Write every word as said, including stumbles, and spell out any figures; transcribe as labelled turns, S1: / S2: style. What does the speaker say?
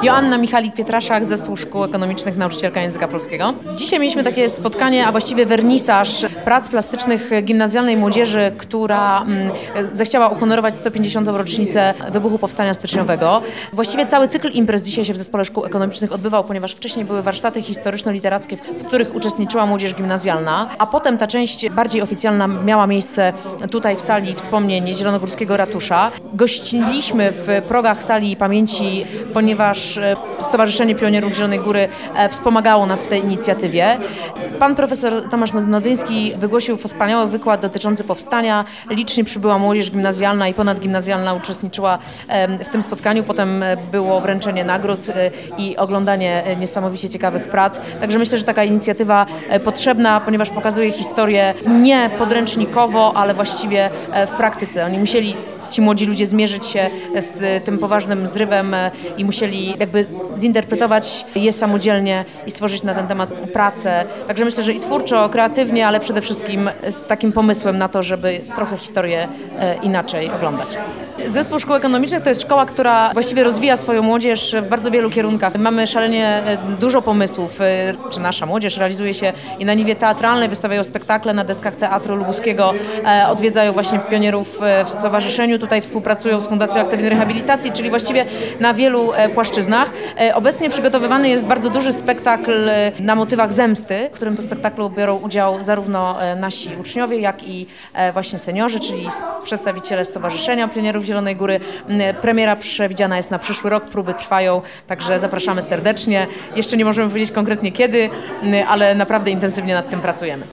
S1: Joanna Michalik-Pietraszak, Zespół Szkół Ekonomicznych, nauczycielka języka polskiego. Dzisiaj mieliśmy takie spotkanie, a właściwie wernisaż prac plastycznych gimnazjalnej młodzieży, która mm, zechciała uhonorować sto pięćdziesiątą rocznicę wybuchu Powstania Styczniowego. Właściwie cały cykl imprez dzisiaj się w Zespole Szkół Ekonomicznych odbywał, ponieważ wcześniej były warsztaty historyczno-literackie, w których uczestniczyła młodzież gimnazjalna, a potem ta część bardziej oficjalna miała miejsce tutaj w sali wspomnień Zielonogórskiego Ratusza. Gościliśmy w progach sali pamięci, ponieważ Stowarzyszenie Pionierów Zielonej Góry wspomagało nas w tej inicjatywie. Pan profesor Tomasz Nodzyński wygłosił wspaniały wykład dotyczący powstania. Licznie przybyła młodzież gimnazjalna i ponadgimnazjalna uczestniczyła w tym spotkaniu. Potem było wręczenie nagród i oglądanie niesamowicie ciekawych prac. Także myślę, że taka inicjatywa potrzebna, ponieważ pokazuje historię nie podręcznikowo, ale właściwie w praktyce. Oni musieli Ci młodzi ludzie zmierzyć się z tym poważnym zrywem i musieli jakby zinterpretować je samodzielnie i stworzyć na ten temat pracę. Także myślę, że i twórczo, kreatywnie, ale przede wszystkim z takim pomysłem na to, żeby trochę historię inaczej oglądać. Zespół Szkół Ekonomicznych to jest szkoła, która właściwie rozwija swoją młodzież w bardzo wielu kierunkach. Mamy szalenie dużo pomysłów, czy nasza młodzież realizuje się i na niwie teatralnej, wystawiają spektakle na deskach Teatru Lubuskiego, odwiedzają właśnie pionierów w stowarzyszeniu, tutaj współpracują z Fundacją Aktywnej Rehabilitacji, czyli właściwie na wielu płaszczyznach. Obecnie przygotowywany jest bardzo duży spektakl na motywach zemsty, w którym to spektaklu biorą udział zarówno nasi uczniowie, jak i właśnie seniorzy, czyli przedstawiciele Stowarzyszenia Pionierów Zielonej Góry. Premiera przewidziana jest na przyszły rok, próby trwają, także zapraszamy serdecznie. Jeszcze nie możemy powiedzieć konkretnie kiedy, ale naprawdę intensywnie nad tym pracujemy.